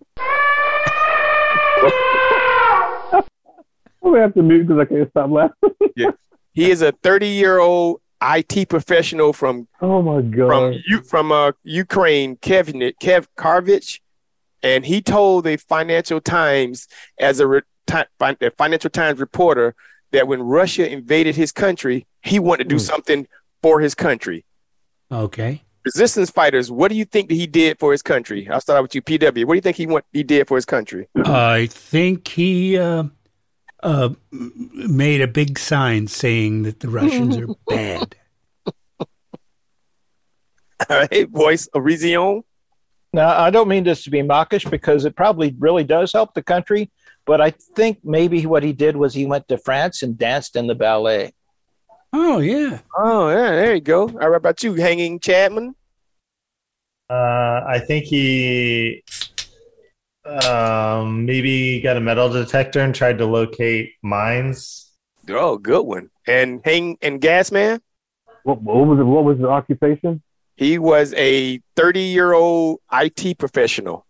We have to mute because I can't stop laughing. Yeah. He is a 30-year-old IT professional from Ukraine, Kev Karvich, and he told the Financial Times the Financial Times reporter that when Russia invaded his country, he wanted to do something for his country. Okay. Resistance fighters, what do you think that he did for his country? I'll start out with you, PW. What do you think he did for his country? I think he made a big sign saying that the Russians are bad. All right, voice of Rizion. Now, I don't mean this to be mawkish because it probably really does help the country, but I think maybe what he did was he went to France and danced in the ballet. Oh, yeah. Oh, yeah, there you go. All right, about you, Hanging Chapman? I think he maybe got a metal detector and tried to locate mines. Oh, good one. And Gas Man? What was his occupation? He was a 30-year-old IT professional.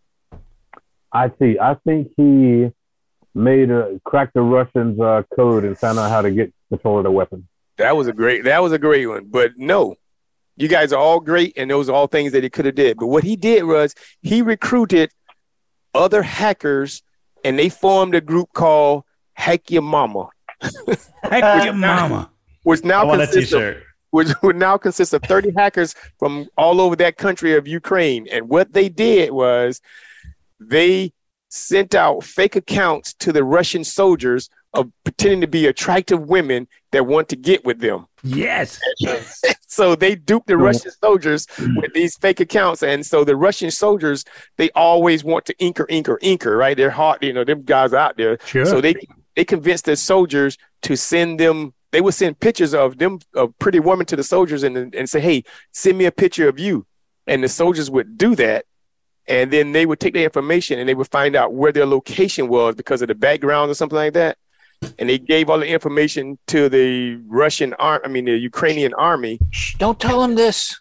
IT. I think he cracked the Russians' code and found out how to get control of the weapon. That was a great one. But no, you guys are all great, and those are all things that he could have did. But what he did was he recruited other hackers, and they formed a group called Hack Your Mama. Hack Your Mama. Which now consists of 30 hackers from all over that country of Ukraine. And what they did was they sent out fake accounts to the Russian soldiers of pretending to be attractive women that want to get with them. Yes. So they duped the Russian soldiers with these fake accounts. And so the Russian soldiers, they always want to inker, right? They're hot, them guys out there. Sure. So they convinced the soldiers to send them. They would send pictures of them, a pretty woman, to the soldiers and say, hey, send me a picture of you. And the soldiers would do that. And then they would take their information and they would find out where their location was because of the background or something like that. And they gave all the information to the the Ukrainian army. Shh, don't tell them this.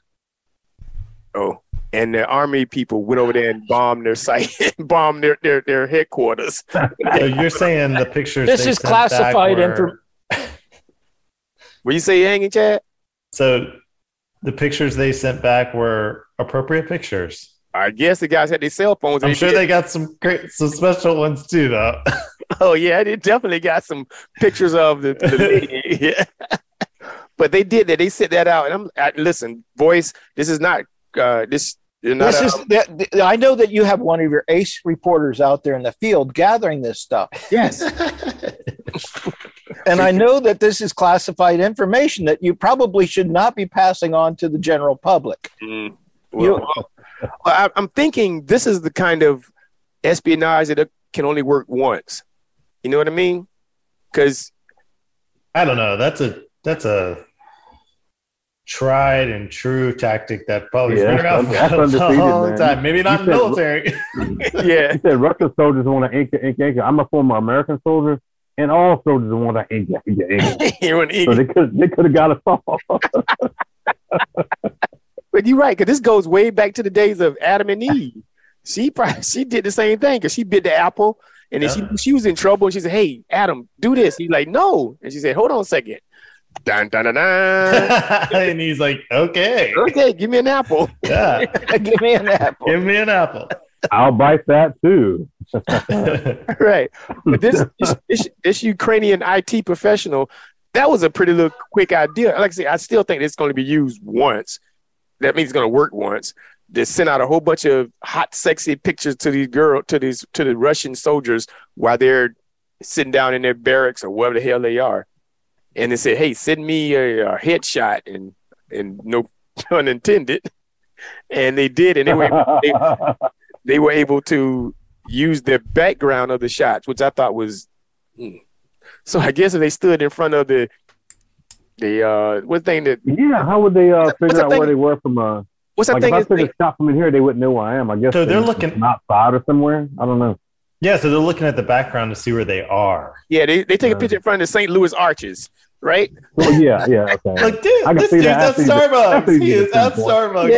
Oh, and the army people went over there and bombed their site, bombed their headquarters. So you're saying the pictures? This is classified information. What you say, Hanging Chad? So the pictures they sent back were appropriate pictures. I guess the guys had their cell phones. I'm sure they got some special ones too, though. Oh yeah, they definitely got some pictures of the lady. Yeah. But they did that. They sent that out, and listen, voice. This is not this. I know that you have one of your ace reporters out there in the field gathering this stuff. Yes. And I know that this is classified information that you probably should not be passing on to the general public. I'm thinking this is the kind of espionage that can only work once. You know what I mean? Because I don't know. That's a tried and true tactic that probably been around for a long time. Maybe not military. Yeah. He said Russian soldiers want to ink. I'm a former American soldier, and all soldiers want to ink. So they could have got us all. But you're right, because this goes way back to the days of Adam and Eve. She did the same thing because she bit the apple, and then she was in trouble. And she said, "Hey, Adam, do this." He's like, "No," and she said, "Hold on a second." Dun, dun, dun, dun. And he's like, "Okay, give me an apple." Yeah, Give me an apple. give me an apple. I'll bite that too. Right. But this Ukrainian IT professional, that was a pretty little quick idea. Like I say, I still think it's going to be used once. That means it's going to work once. They sent out a whole bunch of hot, sexy pictures to the Russian soldiers while they're sitting down in their barracks or wherever the hell they are. And they said, "Hey, send me a headshot," and no pun intended. And they did, and they were able to use the background of the shots, which I thought was. So I guess if they stood in front of the what thing that? Yeah, how would they figure out where they were from? What's that like thing? If I took a shot from in here, they wouldn't know where I am. I guess So they're looking outside or somewhere. I don't know. Yeah, so they're looking at the background to see where they are. Yeah, they take a picture in front of the St. Louis Arches, right? Oh yeah, okay. Like, dude, this dude's at Starbucks. He is at Starbucks.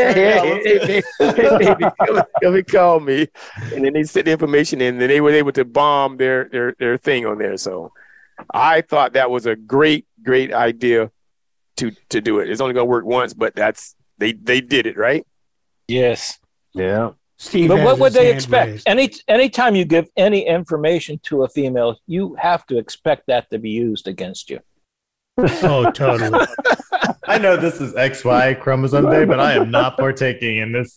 Yeah. Come and call me, and then they sent the information in, and they were able to bomb their thing on there. So, I thought that was a great idea to do it. It's only going to work once, but they did it, right? Yes. Yeah. Steve, but has what would his they hand expect? raised. Anytime you give any information to a female, you have to expect that to be used against you. Oh, totally. I know this is XY chromosome day, but I am not partaking in this.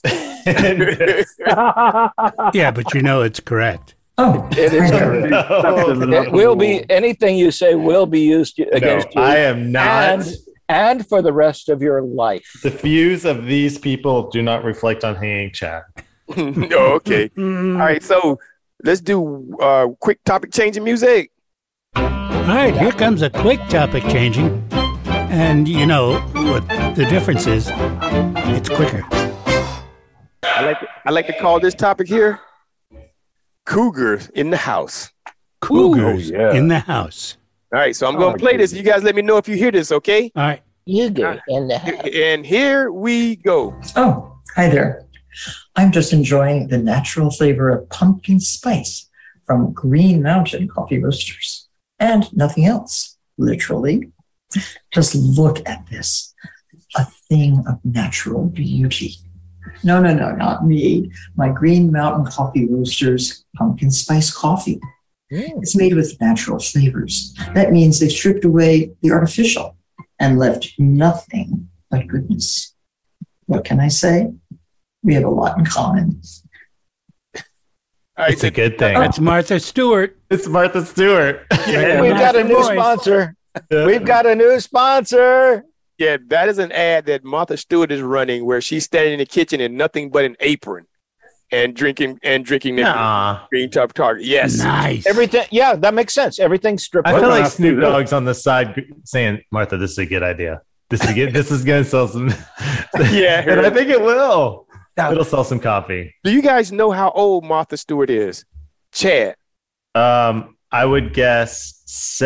Yeah, but you know it's correct. Oh, It is correct. It will be anything you say will be used against you. I am not. And for the rest of your life. The views of these people do not reflect on Hanging Chat. Oh, okay. All right, so let's do quick topic changing music. All right, here comes a quick topic changing. And you know what the difference is? It's quicker. I like to call this topic here Cougars in the House. Cougars in the house. All right, so I'm going to play this. You guys let me know if you hear this, okay? All right. You go in the house. And here we go. Oh, hi there. I'm just enjoying the natural flavor of pumpkin spice from Green Mountain Coffee Roasters. And nothing else, literally. Just look at this. A thing of natural beauty. No, not me. My Green Mountain Coffee Roasters pumpkin spice coffee. It's made with natural flavors. That means they've stripped away the artificial and left nothing but goodness. What can I say? We have a lot in common. It's a good thing. That's Martha Stewart. It's Martha Stewart. Yeah. We've got a new sponsor. We've got a new sponsor. Yeah, that is an ad that Martha Stewart is running where she's standing in the kitchen in nothing but an apron and drinking the green top target. Yes. Nice. Everything. Yeah, that makes sense. Everything's stripped. I feel like Snoop Dogg's on the side saying, "Martha, this is a good idea. This is going to sell some." Yeah. And I think it will. It'll sell some coffee. Do you guys know how old Martha Stewart is? Chad. I would guess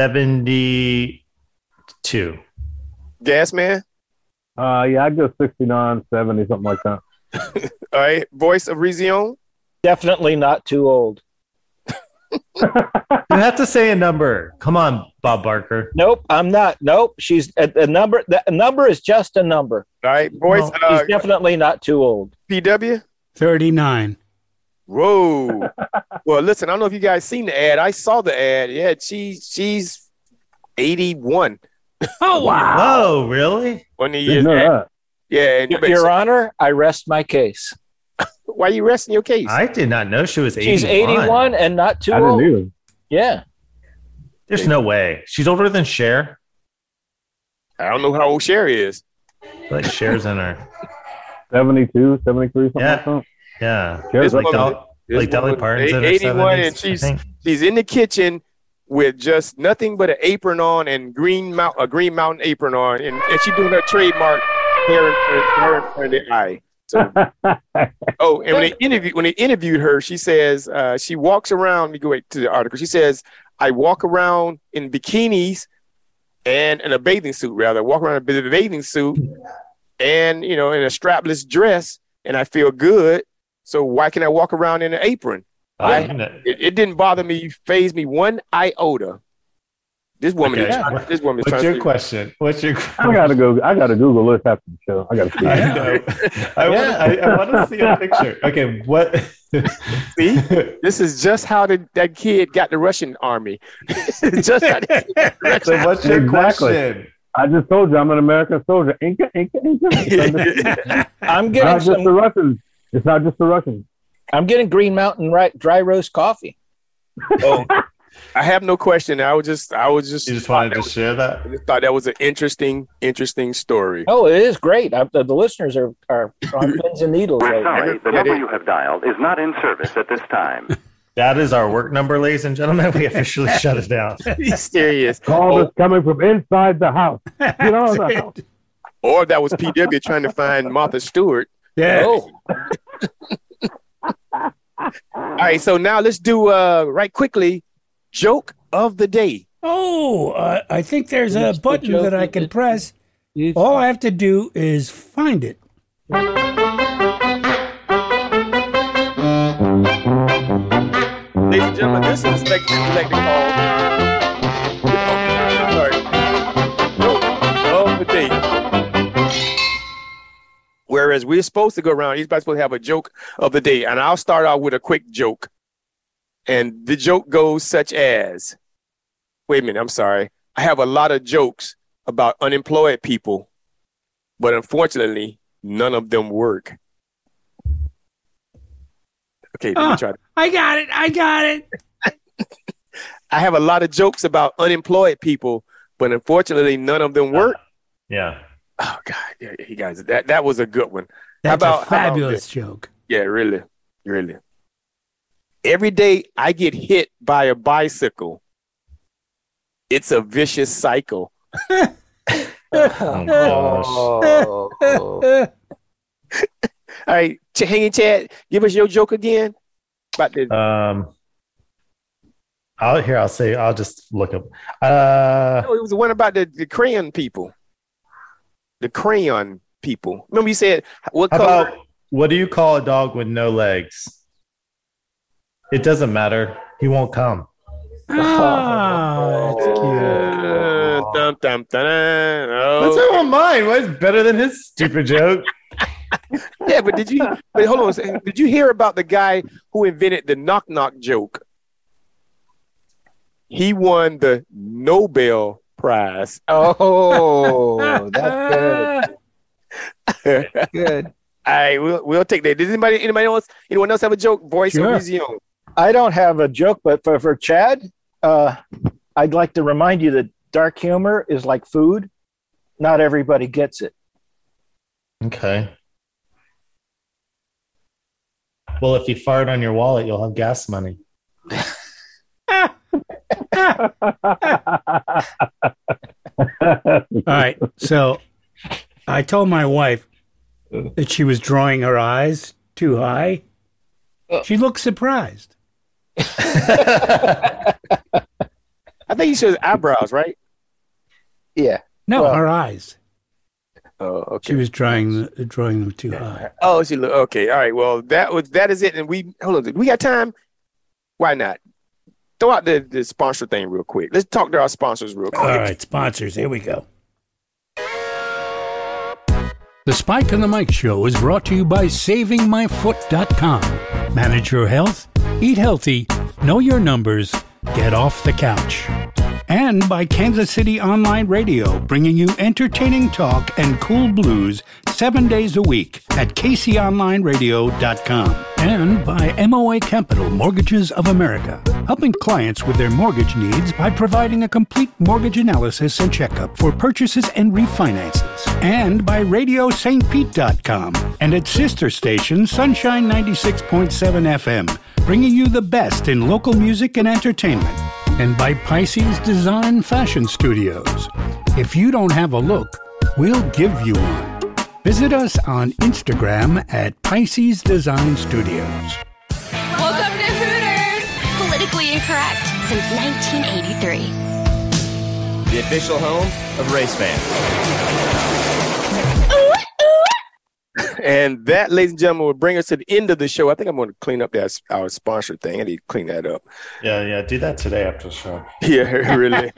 72. Gas man? Yeah, I'd go 69, 70, something like that. All right. Voice of Rezion? Definitely not too old. You have to say a number. Come on, Bob Barker. Nope, I'm not. Nope, she's a number. The number is just a number. All right. Voice. She's definitely not too old. PW? 39. Whoa. Well, listen, I don't know if you guys seen the ad. I saw the ad. Yeah, she's 81. Oh, wow. Oh, really? 1 year. Yeah. Your Honor, I rest my case. Why are you resting your case? I did not know she was 81. She's 81 and not too old. Either. Yeah. There's no way. She's older than Cher. I don't know how old Cher is. I feel like Cher's in her. 72, 73, something like that. Yeah. Cher's like Dolly Parton's in her 81, 70s, and she's in the kitchen with just nothing but an apron on and a Green Mountain apron on, and she's doing her trademark hair in front of the eye. So, and when they interviewed her, she says she walks around. Let me go to the article. She says, "I walk around in bikinis and in a bathing suit. Rather, walk around in a bathing suit and, in a strapless dress, and I feel good. So why can't I walk around in an apron? It didn't bother me, faze me one iota. This woman is What's your question? I gotta Google this after the show. I gotta see it. I want to see a picture. Okay, what? See, this is just how that kid got the Russian army. Just how so what's your question? I just told you I'm an American soldier. Inca. I'm getting not just the Russians. It's not just the Russians. I'm getting Green Mountain dry roast coffee. Oh, I have no question. I was just. You just wanted to share that? I just thought that was an interesting story. Oh, it is great. The listeners are on pins and needles. We're sorry, the number you have dialed is not in service at this time. That is our work number, ladies and gentlemen. We officially shut it down. He's serious. Call is coming from inside the house. Get on the house. Or that was PW trying to find Martha Stewart. Yeah. Oh. All right, so now let's do right quickly. Joke of the day. Oh, I think there's a button that I can press. All I have to do is find it. Ladies and gentlemen, this is like to call Joke of the day. Whereas we're supposed to go around, he's supposed to have a joke of the day. And I'll start out with a quick joke. And the joke goes such as, wait a minute, I'm sorry. I have a lot of jokes about unemployed people, but unfortunately, none of them work. Okay, let me try. I got it. I have a lot of jokes about unemployed people, but unfortunately, none of them work. Yeah. Oh God, yeah, you guys, that was a good one. That's a fabulous joke. Yeah, really. Every day I get hit by a bicycle. It's a vicious cycle. Oh, gosh. All right, Hanging Chad, give us your joke again. About the I'll just look up. it was the one about the crayon people. The crayon people. Remember you said what color? What do you call a dog with no legs? It doesn't matter. He won't come. Oh, that's cute. Oh. That's not mine. What's better than his stupid joke? Yeah, but hold on. Did you hear about the guy who invented the knock knock joke? He won the Nobel Prize. Oh, that's good. Good. All right, we'll take that. Does anyone else have a joke? Voice or resume? I don't have a joke, but for Chad, I'd like to remind you that dark humor is like food. Not everybody gets it. Okay. Well, if you fart on your wallet, you'll have gas money. All right. So I told my wife that she was drawing her eyes too high. She looked surprised. I think you said eyebrows, right? Yeah. No, her eyes. Oh, okay. She was drawing them too high. Oh, she looked okay. All right. Well, that is it. And we got time. Why not? Throw out the sponsor thing real quick. Let's talk to our sponsors real quick. All right, sponsors. Here we go. The Spike and the Mike Show is brought to you by SavingMyFoot.com. Manage your health, eat healthy, know your numbers, get off the couch. And by Kansas City Online Radio, bringing you entertaining talk and cool blues 7 days a week at KCOnlineradio.com. And by MOA Capital Mortgages of America, helping clients with their mortgage needs by providing a complete mortgage analysis and checkup for purchases and refinances. And by RadioSt.Pete.com and its sister station, Sunshine 96.7 FM, bringing you the best in local music and entertainment. And by Pisces Design Fashion Studios. If you don't have a look, we'll give you one. Visit us on Instagram at Pisces Design Studios. Welcome to Hooters! Politically incorrect since 1983. The official home of race fans. Ooh, ooh. And that, ladies and gentlemen, will bring us to the end of the show. I think I'm going to clean up our sponsor thing. I need to clean that up. Yeah. Do that today after the show. Yeah, really.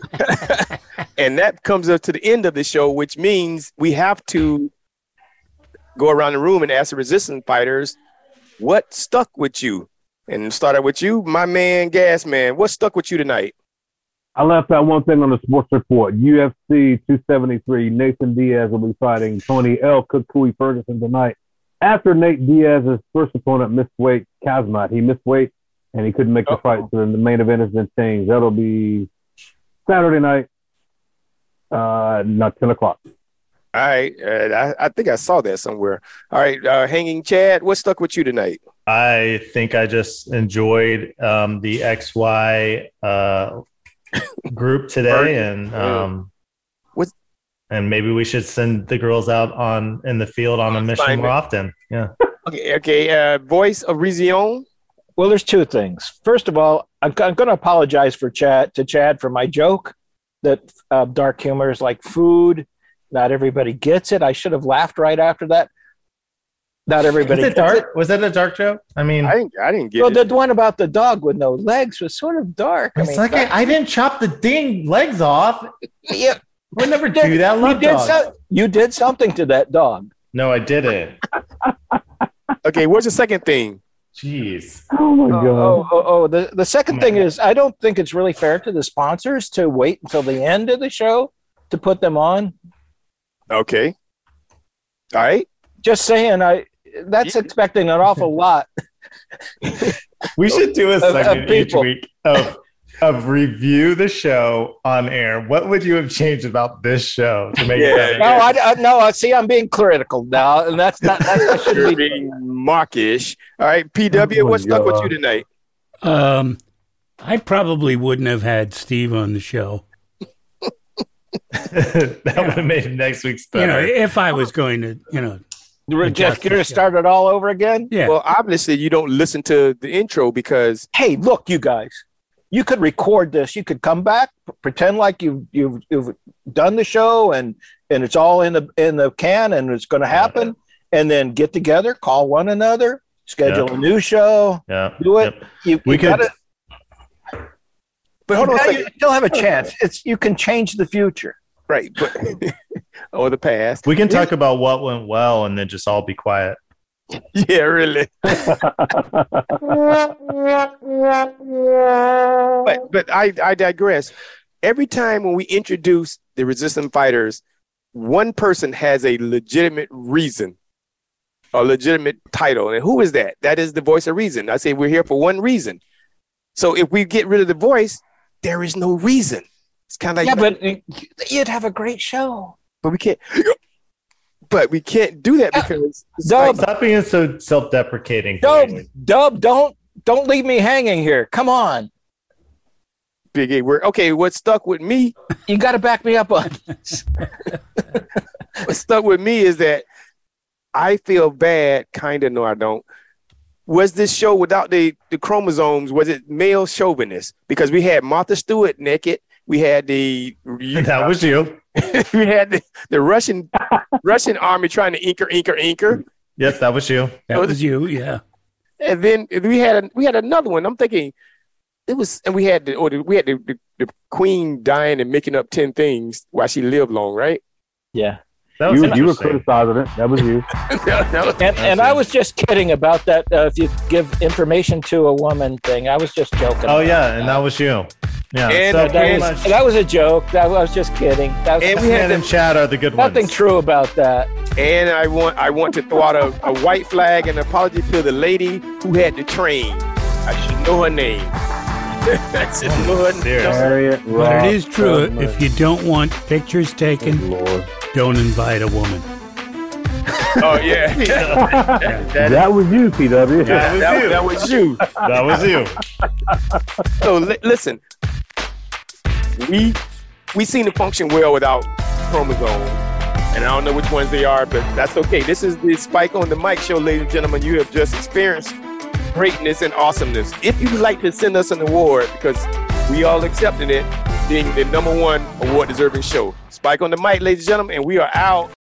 And that comes up to the end of the show, which means we have to go around the room and ask the resistance fighters what stuck with you. And start out with you, my man, Gas Man. What stuck with you tonight? I left out one thing on the sports report. UFC 273, Nathan Diaz will be fighting Tony El Kukui Ferguson tonight. After Nate Diaz's first opponent missed weight, Kazmat, he missed weight and he couldn't make the fight, so then the main event has been changed. That'll be Saturday night, not 10 o'clock. All right. I think I saw that somewhere. All right. Hanging Chad, what stuck with you tonight? I think I just enjoyed the XY group today, and maybe we should send the girls out in the field on a mission more often. Yeah. Okay. Voice of Reason. Well, there's two things. First of all, I'm going to apologize to Chad for my joke that dark humor is like food. Not everybody gets it. I should have laughed right after that. Not everybody. Was it dark? Was that a dark joke? I mean, I didn't get it. Well, the one about the dog with no legs was sort of dark. I didn't chop the dang legs off. Yeah, we'll never do that. You did something to that dog. No, I didn't. Okay, what's the second thing? Jeez. Oh my God. The second thing is I don't think it's really fair to the sponsors to wait until the end of the show to put them on. Okay. All right. Just saying, that's expecting an awful lot. We should do a segment each week of review the show on air. What would you have changed about this show to make it better? No, see, I'm being critical now, and that's not. You're being mockish. All right, PW, what stuck with you tonight? I probably wouldn't have had Steve on the show. That would have made next week's better. If I was going to, just going to start it all over again? Yeah. Well, obviously, you don't listen to the intro because... Hey, look, you guys. You could record this. You could come back, pretend like you've done the show and it's all in the can and it's going to happen, and then get together, call one another, schedule a new show, do it. We could... But hold on, you still have a chance. You can change the future. Right. But, or the past. We can talk about what went well and then just all be quiet. Yeah, really. But I digress. Every time when we introduce the resistance fighters, one person has a legitimate reason, a legitimate title. And who is that? That is the voice of reason. I say we're here for one reason. So if we get rid of the voice, there is no reason. It's kind of like but you'd have a great show. But we can't. But we can't do that because stop being so self-deprecating. Dub, don't leave me hanging here. Come on, Big A. What stuck with me? You got to back me up on this. What stuck with me is that I feel bad. Kind of. No, I don't. Was this show without the chromosomes? Was it male chauvinist? Because we had Martha Stewart naked. We had that was you. We had the Russian army trying to inker. Yep, that was you. That was you, yeah. And then we had another one. I'm thinking it was, and we had the queen dying and making up 10 things while she lived long, right? Yeah. You were criticizing it. That was you. and I was just kidding about that. If you give information to a woman thing, I was just joking. Oh yeah, and that was you. Yeah, and that was a joke. I was just kidding. And we had and Chad are the good ones. Nothing true about that. And I want to throw out a white flag and apology to the lady who had the train. I should know her name. That's just But it is true. If you don't want pictures taken, don't invite a woman. Oh yeah, that was you, PW. That was you. That was you. So listen, we seem to function well without chromosomes, and I don't know which ones they are, but that's okay. This is the Spike on the Mic show, ladies and gentlemen. You have just experienced greatness and awesomeness. If you'd like to send us an award, because we all accepted it, being the #1 award deserving show. Spike on the Mic, ladies and gentlemen, and we are out.